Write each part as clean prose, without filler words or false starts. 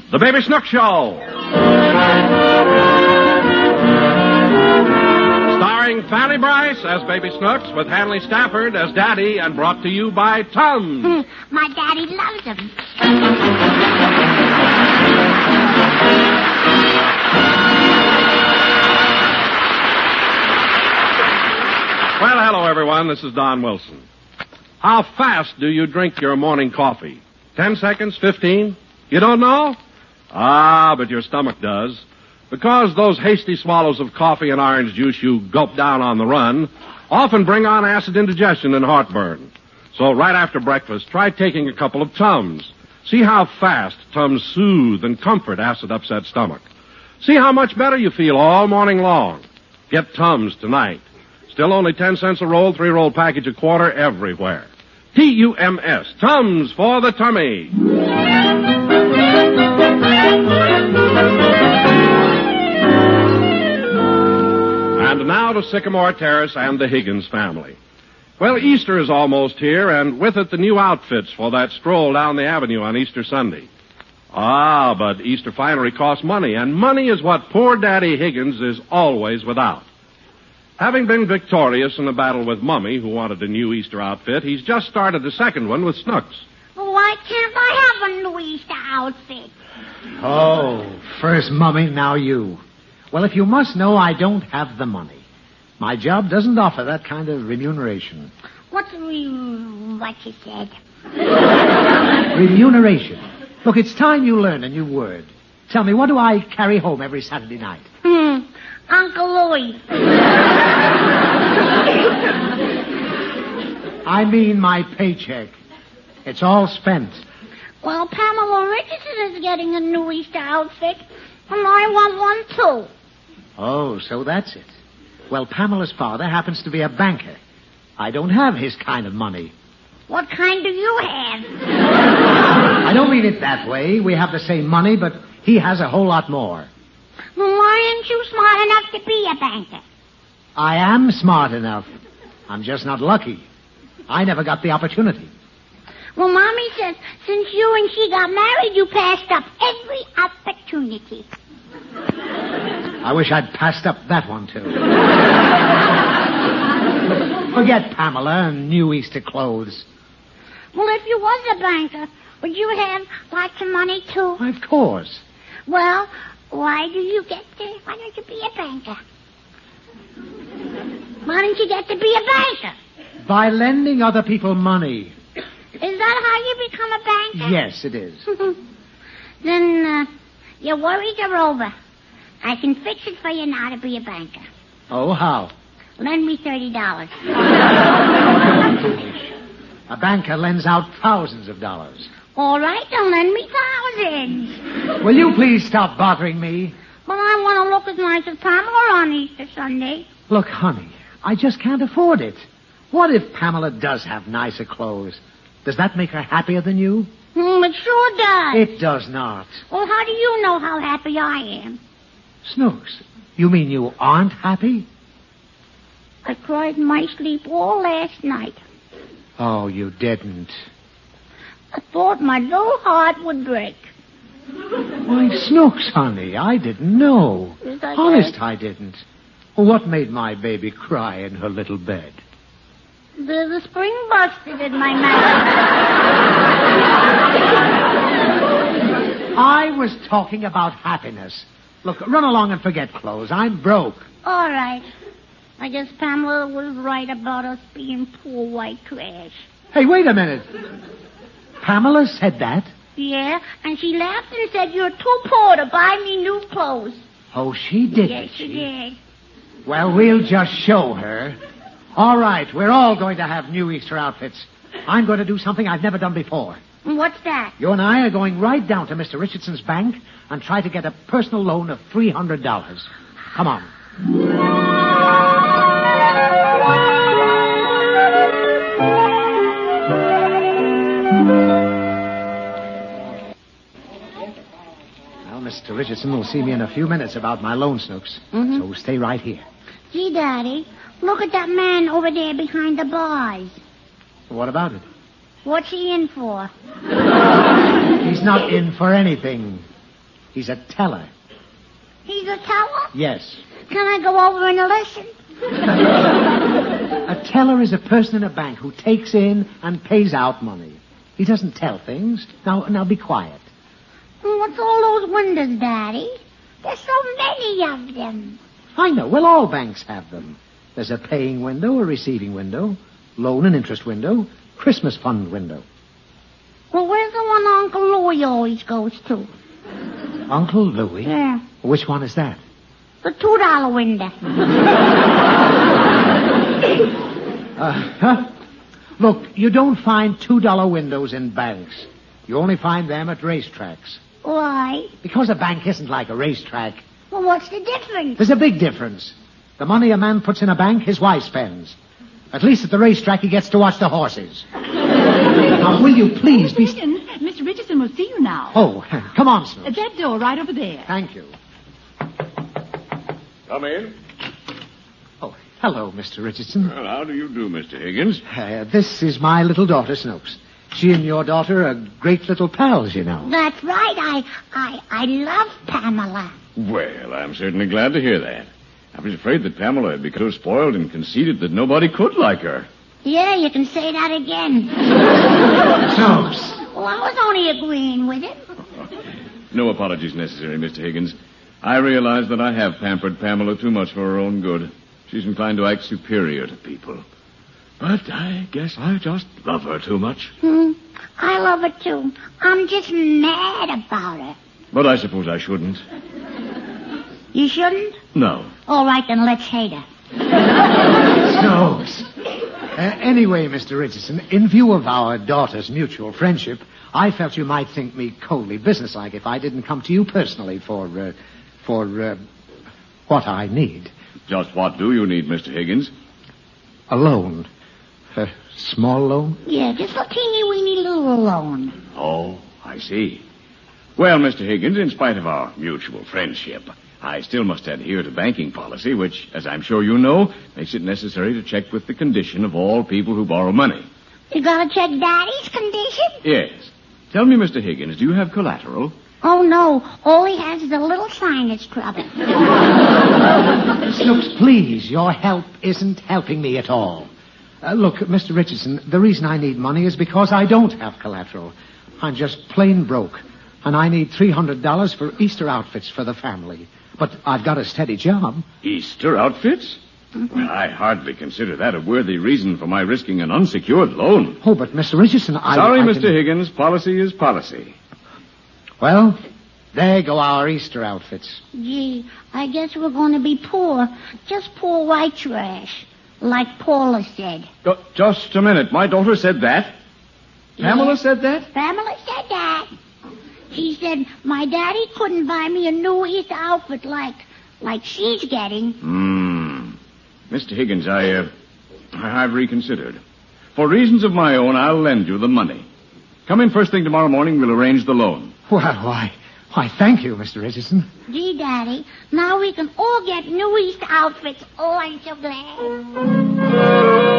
The Baby Snooks Show. Starring Fanny Bryce as Baby Snooks with Hanley Stafford as Daddy and brought to you by Tums. My daddy loves him. Well, hello, everyone. This is Don Wilson. How fast do you drink your morning coffee? 10 seconds? 15? You don't know? But your stomach does. Because those hasty swallows of coffee and orange juice you gulp down on the run often bring on acid indigestion and heartburn. So right after breakfast, try taking a couple of Tums. See how fast Tums soothe and comfort acid-upset stomach. See how much better you feel all morning long. Get Tums tonight. Still only 10 cents a roll, 3-roll package a quarter everywhere. T-U-M-S, Tums for the tummy. And now to Sycamore Terrace and the Higgins family. Well, Easter is almost here, and with it the new outfits for that stroll down the avenue on Easter Sunday. But Easter finery costs money, and money is what poor Daddy Higgins is always without. Having been victorious in the battle with Mummy, who wanted a new Easter outfit, he's just started the second one with Snooks. Why can't I have a new Easter outfit? Oh, first Mummy, now you. Well, if you must know, I don't have the money. My job doesn't offer that kind of remuneration. What you said? Remuneration. Look, it's time you learn a new word. Tell me, what do I carry home every Saturday night? Uncle Louie. I mean my paycheck. It's all spent. Well, Pamela Richardson is getting a new Easter outfit, and I want one, too. Oh, so that's it. Well, Pamela's father happens to be a banker. I don't have his kind of money. What kind do you have? I don't mean it that way. We have the same money, but he has a whole lot more. Well, why aren't you smart enough to be a banker? I am smart enough. I'm just not lucky. I never got the opportunity. Well, Mommy says since you and she got married, you passed up every opportunity. I wish I'd passed up that one, too. Forget Pamela and new Easter clothes. Well, if you was a banker, would you have lots of money, too? Of course. Well, why don't you be a banker? Why don't you get to be a banker? By lending other people money. Is that how you become a banker? Yes, it is. Then, your worries are over. I can fix it for you now to be a banker. Oh, how? Lend me $30. A banker lends out thousands of dollars. All right, then lend me thousands. Will you please stop bothering me? Well, I want to look as nice as Pamela on Easter Sunday. Look, honey, I just can't afford it. What if Pamela does have nicer clothes? Does that make her happier than you? It sure does. It does not. Well, how do you know how happy I am? Snooks, you mean you aren't happy? I cried in my sleep all last night. Oh, you didn't. I thought my little heart would break. Why, Snooks, honey, I didn't know. Is that Honest, right? I didn't. What made my baby cry in her little bed? There's a spring busted in my mouth. I was talking about happiness. Look, run along and forget clothes. I'm broke. All right. I guess Pamela was right about us being poor white trash. Hey, wait a minute. Pamela said that? Yeah, and she laughed and said you're too poor to buy me new clothes. Oh, she did. Yes, she did. Well, we'll just show her. All right, we're all going to have new Easter outfits. I'm going to do something I've never done before. What's that? You and I are going right down to Mr. Richardson's bank and try to get a personal loan of $300. Come on. Well, Mr. Richardson will see me in a few minutes about my loan, Snooks. Mm-hmm. So stay right here. Gee, Daddy, look at that man over there behind the bars. What about it? What's he in for? He's not in for anything. He's a teller. He's a teller? Yes. Can I go over and listen? A teller is a person in a bank who takes in and pays out money. He doesn't tell things. Now be quiet. What's all those windows, Daddy? There's so many of them. I know. Well, all banks have them. There's a paying window, a receiving window, loan and interest window, Christmas fund window. Well, where's the one Uncle Louie always goes to? Uncle Louie? Yeah. Which one is that? The $2 window. Look, you don't find $2 windows in banks. You only find them at racetracks. Why? Because a bank isn't like a racetrack. Well, what's the difference? There's a big difference. The money a man puts in a bank, his wife spends. At least at the racetrack, he gets to watch the horses. Now, will you please be... Mr. Richardson will see you now. Oh, come on, Snooks. At that door right over there. Thank you. Come in. Oh, hello, Mr. Richardson. Well, how do you do, Mr. Higgins? This is my little daughter, Snooks. She and your daughter are great little pals, you know. That's right. I love Pamela. Well, I'm certainly glad to hear that. I was afraid that Pamela had become so spoiled and conceited that nobody could like her. Yeah, you can say that again. Snooks. Well, I was only agreeing with him. No apologies necessary, Mr. Higgins. I realize that I have pampered Pamela too much for her own good. She's inclined to act superior to people. But I guess I just love her too much. I love her, too. I'm just mad about her. But I suppose I shouldn't. You shouldn't? No. All right, then let's hate her. Snooks. Anyway, Mr. Richardson, in view of our daughter's mutual friendship, I felt you might think me coldly businesslike if I didn't come to you personally for what I need. Just what do you need, Mr. Higgins? A loan. A small loan? Yeah, just a teeny-weeny little loan. Oh, I see. Well, Mr. Higgins, in spite of our mutual friendship, I still must adhere to banking policy, which, as I'm sure you know, makes it necessary to check with the condition of all people who borrow money. You gotta check Daddy's condition? Yes. Tell me, Mr. Higgins, do you have collateral? Oh, no. All he has is a little sinus trouble. Snooks, please, your help isn't helping me at all. Look, Mr. Richardson, the reason I need money is because I don't have collateral. I'm just plain broke, and I need $300 for Easter outfits for the family. But I've got a steady job. Easter outfits? Well, I hardly consider that a worthy reason for my risking an unsecured loan. Oh, but Mr. Richardson, Sorry, Mr. Higgins, policy is policy. Well, there go our Easter outfits. Gee, I guess we're going to be poor. Just poor white trash, like Paula said. Just a minute. My daughter said that? Pamela said that? Pamela said that. She said my daddy couldn't buy me a new Easter outfit like she's getting. Mr. Higgins, I've reconsidered. For reasons of my own, I'll lend you the money. Come in first thing tomorrow morning. We'll arrange the loan. Well, why, thank you, Mr. Richardson. Gee, Daddy, now we can all get new Easter outfits. Oh, I'm so glad.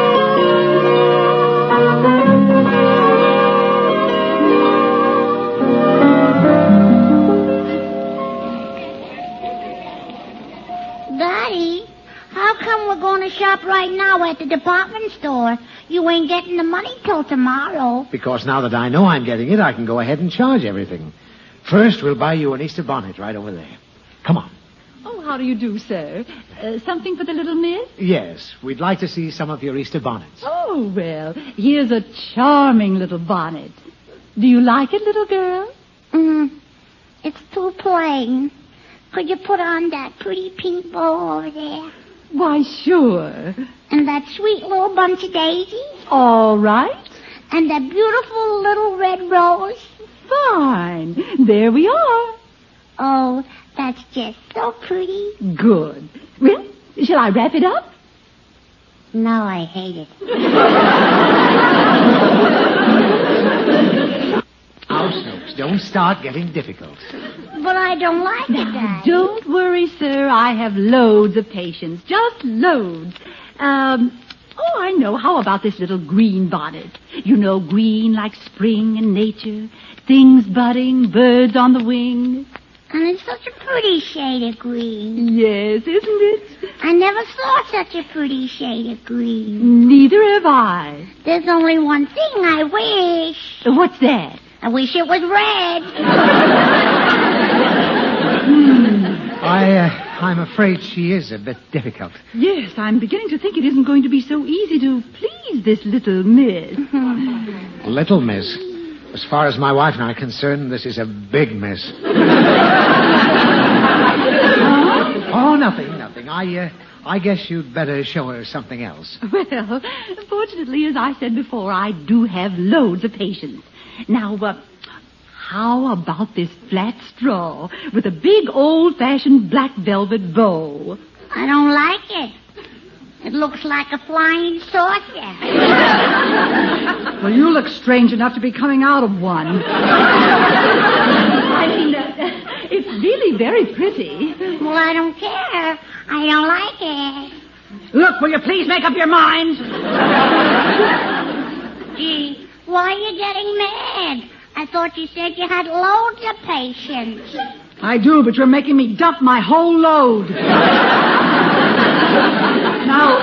Daddy, how come we're going to shop right now at the department store? You ain't getting the money till tomorrow. Because now that I know I'm getting it, I can go ahead and charge everything. First, we'll buy you an Easter bonnet right over there. Come on. Oh, how do you do, sir? Something for the little miss? Yes, we'd like to see some of your Easter bonnets. Oh, well, here's a charming little bonnet. Do you like it, little girl? It's too plain. Could you put on that pretty pink bow over there? Why, sure. And that sweet little bunch of daisies? All right. And that beautiful little red rose? Fine. There we are. Oh, that's just so pretty. Good. Well, shall I wrap it up? No, I hate it. Now, Snooks, don't start getting difficult. But I don't like it, Dad. Don't worry, sir. I have loads of patience. Just loads. I know. How about this little green bonnet? You know, green like spring and nature. Things budding, birds on the wing. And it's such a pretty shade of green. Yes, isn't it? I never saw such a pretty shade of green. Neither have I. There's only one thing I wish. What's that? I wish it was red. I'm afraid she is a bit difficult. Yes, I'm beginning to think it isn't going to be so easy to please this little miss. Little miss. As far as my wife and I are concerned, this is a big miss. Oh, nothing. I guess you'd better show her something else. Well, fortunately, as I said before, I do have loads of patience. Now, how about this flat straw with a big old-fashioned black velvet bow? I don't like it. It looks like a flying saucer. Well, you look strange enough to be coming out of one. I mean, it's really very pretty. Well, I don't care. I don't like it. Look, will you please make up your mind? Gee, why are you getting mad? I thought you said you had loads of patience. I do, but you're making me dump my whole load. Now,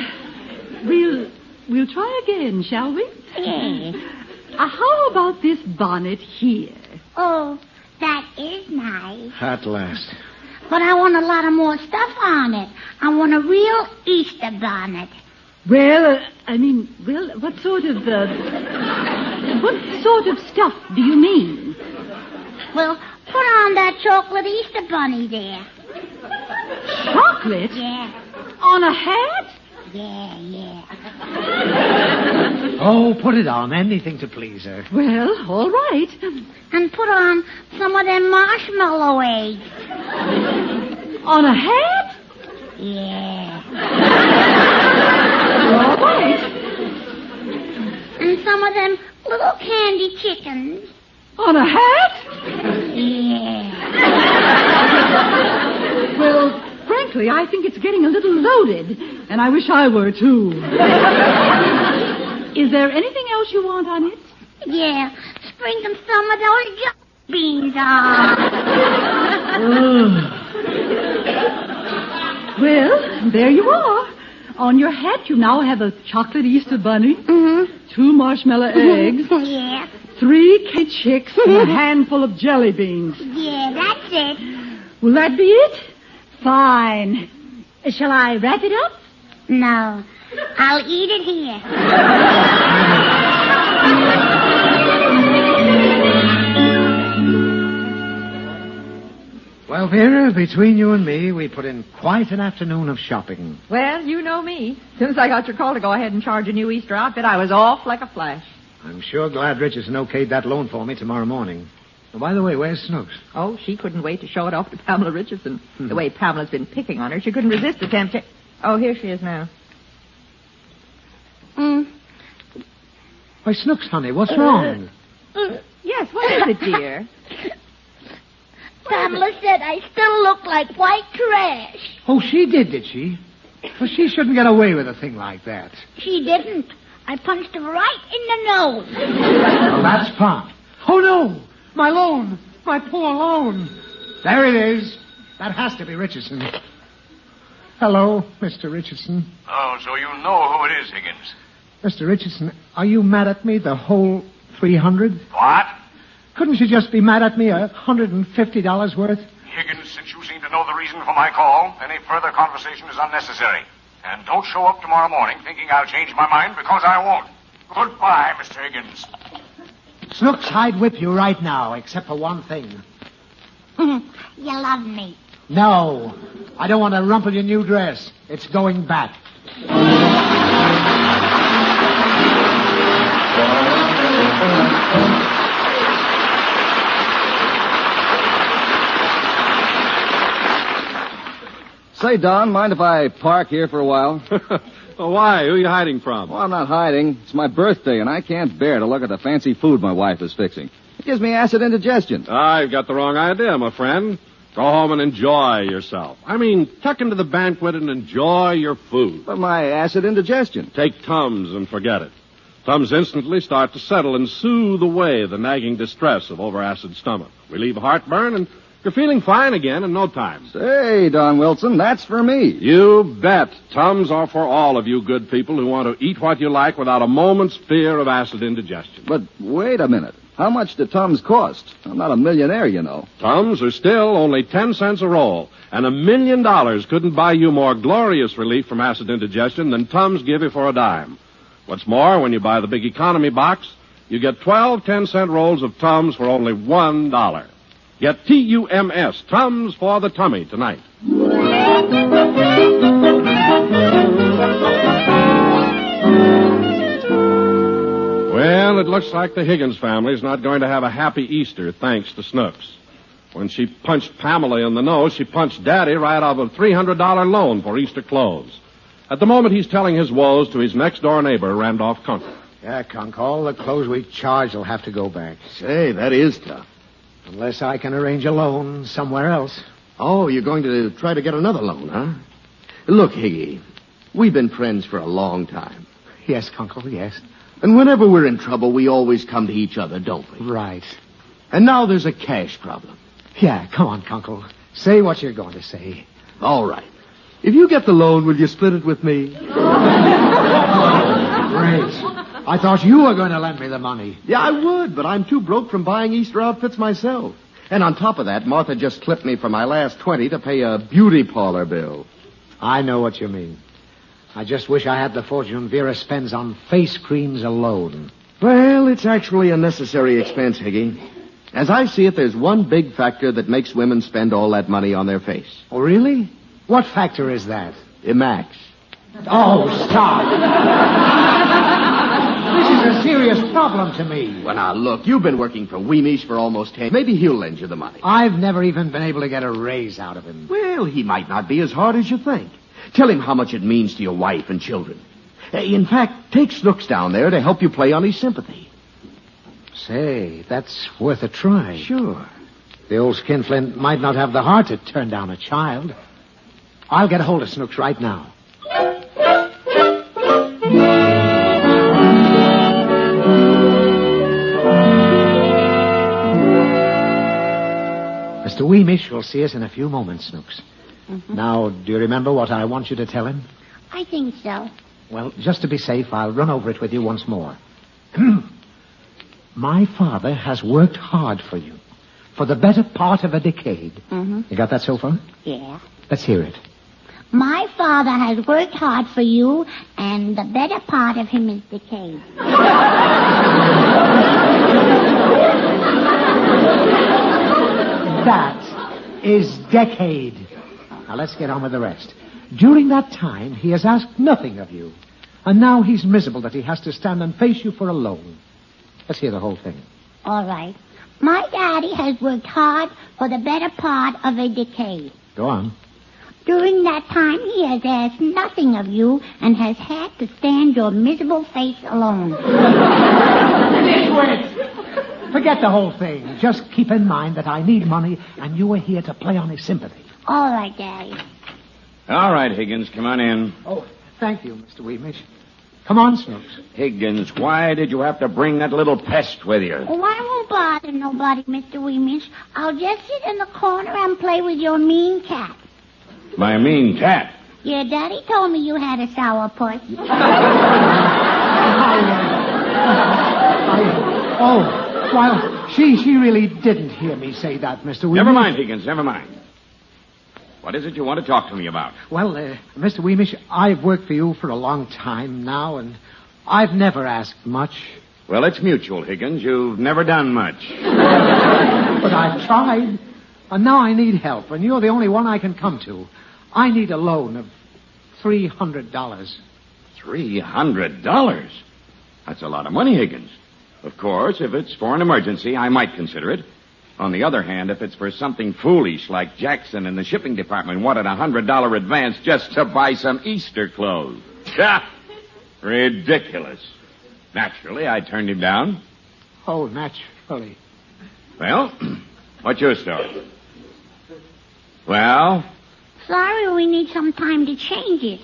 we'll try again, shall we? Yeah. How about this bonnet here? Oh, that is nice. At last. But I want a lot of more stuff on it. I want a real Easter bonnet. Well, what sort of stuff do you mean? Well, put on that chocolate Easter bunny there. Chocolate? Yeah. On a hat? Yeah. Oh, put it on. Anything to please her. Well, all right. And put on some of them marshmallow eggs. On a hat? Yeah. All right. And some of them little candy chickens. On a hat? Yeah. Well, frankly, I think it's getting a little loaded, and I wish I were, too. Is there anything else you want on it? Yeah. Sprinkle some of those jelly beans on. Well, there you are. On your hat, you now have a chocolate Easter bunny, 2 marshmallow eggs, Yeah. 3 kid chicks, and a handful of jelly beans. Yeah, that's it. Will that be it? Fine. Shall I wrap it up? No. I'll eat it here. Well, Vera, between you and me, we put in quite an afternoon of shopping. Well, you know me. As soon as I got your call to go ahead and charge a new Easter outfit, I was off like a flash. I'm sure glad Richardson okayed that loan for me tomorrow morning. Oh, by the way, where's Snooks? Oh, she couldn't wait to show it off to Pamela Richardson. The way Pamela's been picking on her, she couldn't resist the temptation. Oh, here she is now. Why, Snooks, honey, what's wrong? Yes, what is it, dear? Pamela said I still look like white trash. Oh, she did she? Well, she shouldn't get away with a thing like that. She didn't. I punched her right in the nose. Well, that's fine. Oh, no! My loan! My poor loan! There it is. That has to be Richardson. Hello, Mr. Richardson. Oh, so you know who it is, Higgins. Mr. Richardson, are you mad at me the whole 300? What? Couldn't you just be mad at me $150 worth? Higgins, since you seem to know the reason for my call, any further conversation is unnecessary. And don't show up tomorrow morning thinking I'll change my mind, because I won't. Goodbye, Mr. Higgins. Snooks, I'd whip you right now, except for one thing. You love me. No, I don't want to rumple your new dress. It's going back. Say, Don, mind if I park here for a while? Well, why? Who are you hiding from? Well, I'm not hiding. It's my birthday, and I can't bear to look at the fancy food my wife is fixing. It gives me acid indigestion. You've got the wrong idea, my friend. Go home and enjoy yourself. I mean, tuck into the banquet and enjoy your food. But my acid indigestion. Take Tums and forget it. Tums instantly start to settle and soothe away the nagging distress of overacid stomach. Relieve heartburn, and You're feeling fine again in no time. Say, Don Wilson, that's for me. You bet. Tums are for all of you good people who want to eat what you like without a moment's fear of acid indigestion. But wait a minute. How much do Tums cost? I'm not a millionaire, you know. Tums are still only 10 cents a roll, and $1 million couldn't buy you more glorious relief from acid indigestion than Tums give you for a dime. What's more, when you buy the big economy box, you get 12 10-cent rolls of Tums for only $1. Get T-U-M-S, Tums for the tummy, tonight. Well, it looks like the Higgins family's not going to have a happy Easter, thanks to Snooks. When she punched Pamela in the nose, she punched Daddy right out of a $300 loan for Easter clothes. At the moment, he's telling his woes to his next-door neighbor, Randolph Kunkel. Yeah, Conk, all the clothes we charged will have to go back. Say, that is tough. Unless I can arrange a loan somewhere else. Oh, you're going to try to get another loan, huh? Look, Higgy, we've been friends for a long time. Yes, Kunkel, yes. And whenever we're in trouble, we always come to each other, don't we? Right. And now there's a cash problem. Yeah, come on, Kunkel. Say what you're going to say. All right. If you get the loan, will you split it with me? Great. I thought you were going to lend me the money. Yeah, I would, but I'm too broke from buying Easter outfits myself. And on top of that, Martha just clipped me for my last 20 to pay a beauty parlor bill. I know what you mean. I just wish I had the fortune Vera spends on face creams alone. Well, it's actually a necessary expense, Higgy. As I see it, there's one big factor that makes women spend all that money on their face. Oh, really? What factor is that? Emax. Oh, stop. This is a serious problem to me. Well, now, look, you've been working for Weemish for almost 10. Maybe he'll lend you the money. I've never even been able to get a raise out of him. Well, he might not be as hard as you think. Tell him how much it means to your wife and children. In fact, take Snooks down there to help you play on his sympathy. Say, that's worth a try. Sure. The old skinflint might not have the heart to turn down a child. I'll get a hold of Snooks right now. Mr. Weemish will see us in a few moments, Snooks. Mm-hmm. Now, do you remember what I want you to tell him? I think so. Well, just to be safe, I'll run over it with you once more. My father has worked hard for you for the better part of a decade. Mm-hmm. You got that so far? Yeah. Let's hear it. My father has worked hard for you, and the better part of him is decayed. That is decade. Now, let's get on with the rest. During that time, he has asked nothing of you. And now he's miserable that he has to stand and face you for a loan. Let's hear the whole thing. All right. My daddy has worked hard for the better part of a decade. Go on. During that time, he has asked nothing of you and has had to stand your miserable face alone. Forget the whole thing. Just keep in mind that I need money, and you are here to play on his sympathy. All right, Daddy. All right, Higgins, come on in. Oh, thank you, Mr. Weemish. Come on, Snooks. Higgins, why did you have to bring that little pest with you? Oh, I won't bother nobody, Mr. Weemish. I'll just sit in the corner and play with your mean cat. My mean cat? Yeah, Daddy told me you had a sourpuss. Well, she really didn't hear me say that, Mr. Weemish. Never mind, Higgins, never mind. What is it you want to talk to me about? Well, Mr. Weemish, I've worked for you for a long time now, and I've never asked much. Well, it's mutual, Higgins. You've never done much. But I've tried, and now I need help, and you're the only one I can come to. I need a loan of $300. $300? That's a lot of money, Higgins. Of course, if it's for an emergency, I might consider it. On the other hand, if it's for something foolish like Jackson and the shipping department wanted a $100 advance just to buy some Easter clothes. Ridiculous. Naturally, I turned him down. Oh, naturally. Well, what's your story? Well? Sorry, we need some time to change it.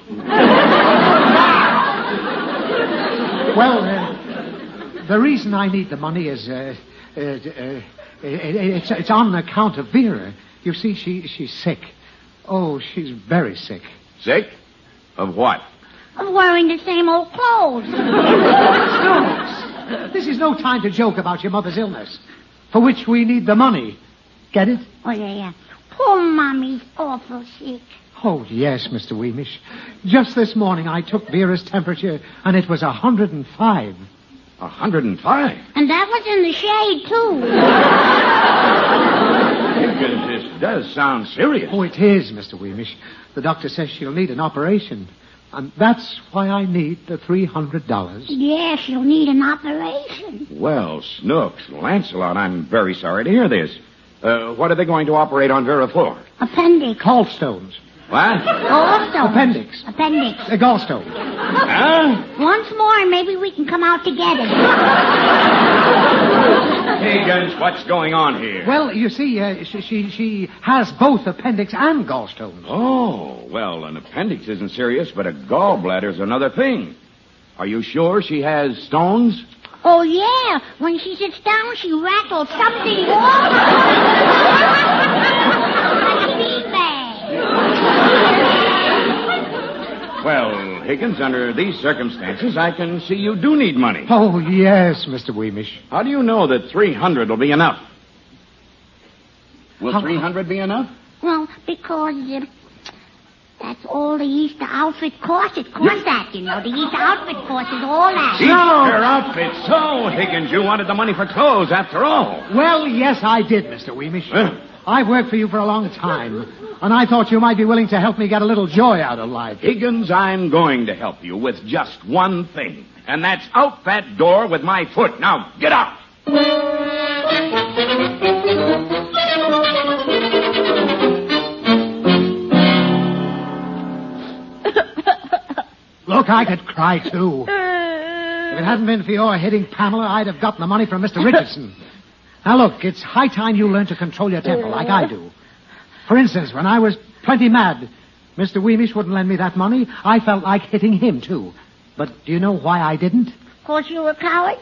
Well, the reason I need the money is, it's on account of Vera. You see, she's sick. Oh, she's very sick. Sick? Of what? Of wearing the same old clothes. Snooks, this is no time to joke about your mother's illness, for which we need the money. Get it? Oh, yeah. Poor Mommy's awful sick. Oh, yes, Mr. Weemish. Just this morning I took Vera's temperature, and it was 105. 105? And that was in the shade, too. Higgins, this does sound serious. Oh, it is, Mr. Weemish. The doctor says she'll need an operation. And that's why I need the $300. Yeah, she'll need an operation. Well, Snooks, Lancelot, I'm very sorry to hear this. What are they going to operate on Vera for? Appendix. Gallstones. What? Gallstones. Appendix. Gallstone. Huh? Once more, and maybe we can come out together. Higgins, what's going on here? Well, you see, she has both appendix and gallstones. Oh, well, an appendix isn't serious, but a gallbladder's another thing. Are you sure she has stones? Oh, yeah. When she sits down, she rattles something all Well, Higgins, under these circumstances, I can see you do need money. Oh, yes, Mr. Weemish. How do you know that 300 will be enough? Will 300 be enough? Well, because that's all the Easter outfit costs. It costs that, you know. The Easter outfit costs is all that. Easter outfit. So, Higgins, you wanted the money for clothes after all. Well, yes, I did, Mr. Weemish. I've worked for you for a long time, and I thought you might be willing to help me get a little joy out of life. Higgins, I'm going to help you with just one thing, and that's out that door with my foot. Now, get out! Look, I could cry, too. If it hadn't been for your hitting Pamela, I'd have gotten the money from Mr. Richardson. Now, look, it's high time you learn to control your temper like I do. For instance, when I was plenty mad, Mr. Weemish wouldn't lend me that money. I felt like hitting him, too. But do you know why I didn't? Of course you were a coward.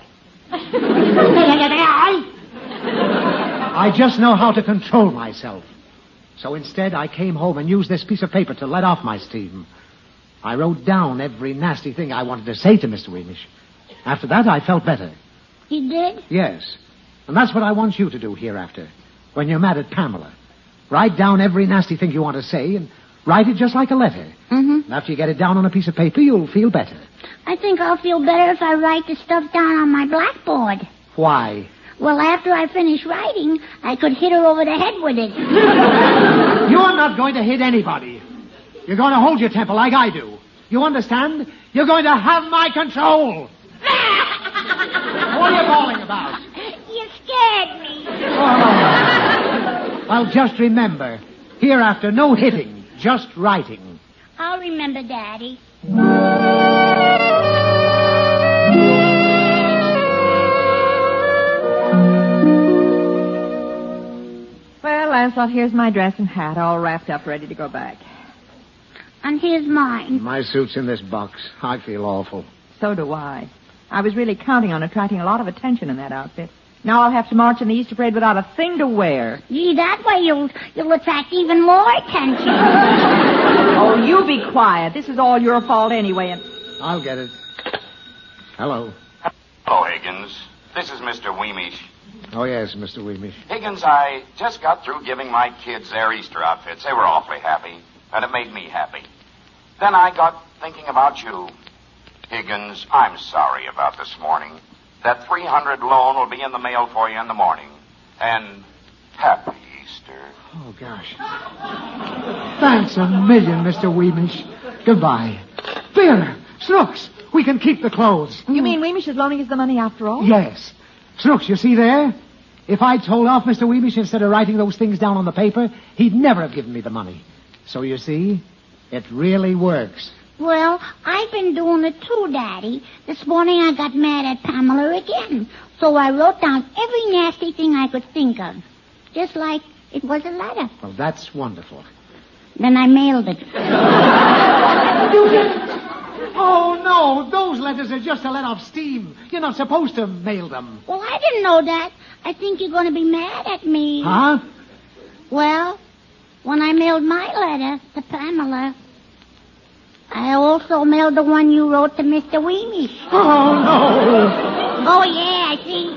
I just know how to control myself. So instead, I came home and used this piece of paper to let off my steam. I wrote down every nasty thing I wanted to say to Mr. Weemish. After that, I felt better. You did? Yes. And that's what I want you to do hereafter, when you're mad at Pamela. Write down every nasty thing you want to say and write it just like a letter. Mm-hmm. And after you get it down on a piece of paper, you'll feel better. I think I'll feel better if I write the stuff down on my blackboard. Why? Well, after I finish writing, I could hit her over the head with it. You're not going to hit anybody. You're going to hold your temper like I do. You understand? You're going to have my control. What are you bawling about? You scared me. Oh. Well, just remember, hereafter, no hitting, just writing. I'll remember, Daddy. Well, Lancelot, here's my dress and hat all wrapped up, ready to go back. And here's mine. My suit's in this box. I feel awful. So do I. I was really counting on attracting a lot of attention in that outfit. Now I'll have to march in the Easter parade without a thing to wear. Gee, that way you'll attract even more attention. Oh, you be quiet. This is all your fault anyway. And I'll get it. Hello. Hello, Higgins. This is Mr. Weemish. Oh, yes, Mr. Weemish. Higgins, I just got through giving my kids their Easter outfits. They were awfully happy, and it made me happy. Then I got thinking about you. Higgins, I'm sorry about this morning. That 300 loan will be in the mail for you in the morning. And happy Easter. Oh, gosh. Thanks a million, Mr. Weemish. Goodbye. Vera, Snooks, we can keep the clothes. you mean Weemish is loaning us the money after all? Yes. Snooks, you see there? If I'd told off Mr. Weemish instead of writing those things down on the paper, he'd never have given me the money. So you see, it really works. Well, I've been doing it too, Daddy. This morning I got mad at Pamela again. So I wrote down every nasty thing I could think of. Just like it was a letter. Well, that's wonderful. Then I mailed it. You didn't? Oh, no. Those letters are just to let off steam. You're not supposed to mail them. Well, I didn't know that. I think you're going to be mad at me. Huh? Well, when I mailed my letter to Pamela, I also mailed the one you wrote to Mr. Weemish. Oh, no. Oh, yeah, I think.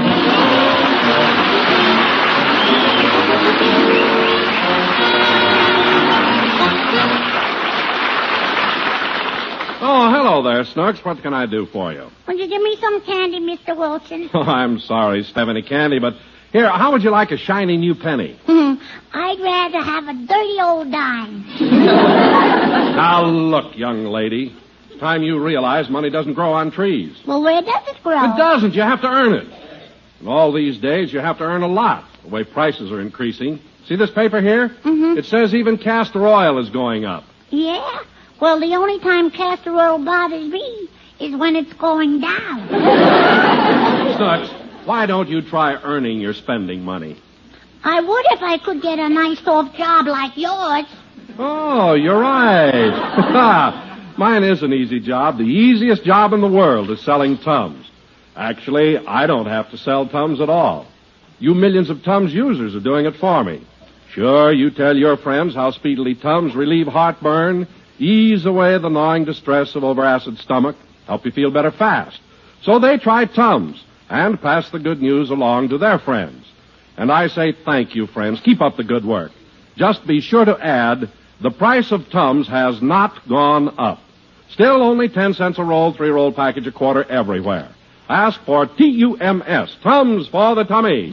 Oh, hello there, Snooks. What can I do for you? Would you give me some candy, Mr. Wilson? Oh, I'm sorry, Stephanie Candy, but here, how would you like a shiny new penny? I'd rather have a dirty old dime. Now, look, young lady. It's time you realize money doesn't grow on trees. Well, where does it grow? It doesn't. You have to earn it. And all these days, you have to earn a lot, the way prices are increasing. See this paper here? Mm-hmm. It says even castor oil is going up. Yeah? Well, the only time castor oil bothers me is when it's going down. Snooks, why don't you try earning your spending money? I would if I could get a nice soft job like yours. Oh, you're right. Mine is an easy job. The easiest job in the world is selling Tums. Actually, I don't have to sell Tums at all. You millions of Tums users are doing it for me. Sure, you tell your friends how speedily Tums relieve heartburn, ease away the gnawing distress of overacid stomach, help you feel better fast. So they try Tums and pass the good news along to their friends. And I say thank you, friends. Keep up the good work. Just be sure to add, the price of Tums has not gone up. Still only 10 cents a roll, 3-roll package a quarter everywhere. Ask for T-U-M-S, Tums for the tummy.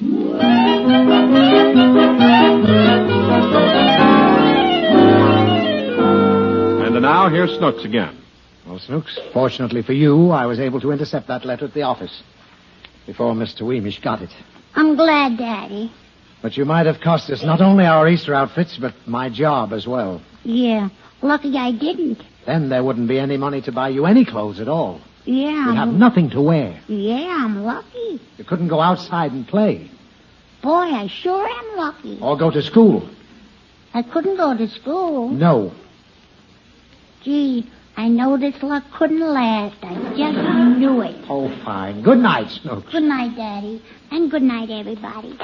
And now, here's Snooks again. Well, Snooks, fortunately for you, I was able to intercept that letter at the office before Mr. Weemish got it. I'm glad, Daddy. But you might have cost us not only our Easter outfits, but my job as well. Yeah, lucky I didn't. Then there wouldn't be any money to buy you any clothes at all. Yeah. You'd have nothing to wear. Yeah, I'm lucky. You couldn't go outside and play. Boy, I sure am lucky. Or go to school. I couldn't go to school. No. Gee, I know this luck couldn't last. I just knew it. Oh, fine. Good night, Snooks. Good night, Daddy. And good night, everybody.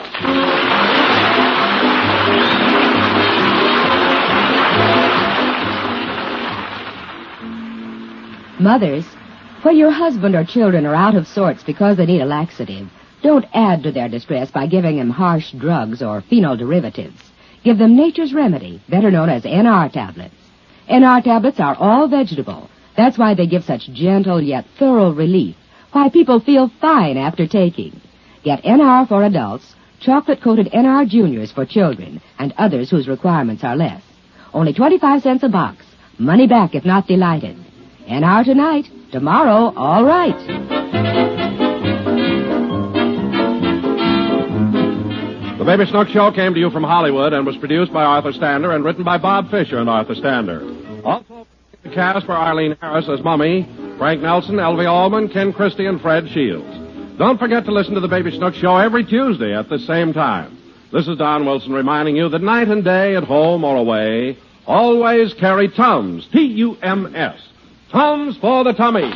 Mothers, when your husband or children are out of sorts because they need a laxative, don't add to their distress by giving them harsh drugs or phenol derivatives. Give them nature's remedy, better known as NR tablets. NR tablets are all vegetable. That's why they give such gentle yet thorough relief. Why people feel fine after taking. Get NR for adults, chocolate-coated NR Juniors for children, and others whose requirements are less. Only 25 cents a box. Money back if not delighted. NR tonight. Tomorrow, all right. The Baby Snooks Show came to you from Hollywood and was produced by Arthur Stander and written by Bob Fisher and Arthur Stander. Also, the cast for Arlene Harris as Mummy, Frank Nelson, Elvie Allman, Ken Christie, and Fred Shields. Don't forget to listen to the Baby Snooks Show every Tuesday at the same time. This is Don Wilson reminding you that night and day, at home or away, always carry Tums, T-U-M-S. Tums for the tummy.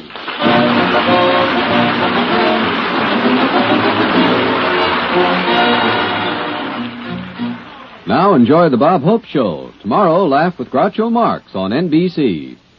Now enjoy the Bob Hope Show. Tomorrow, laugh with Groucho Marx on NBC.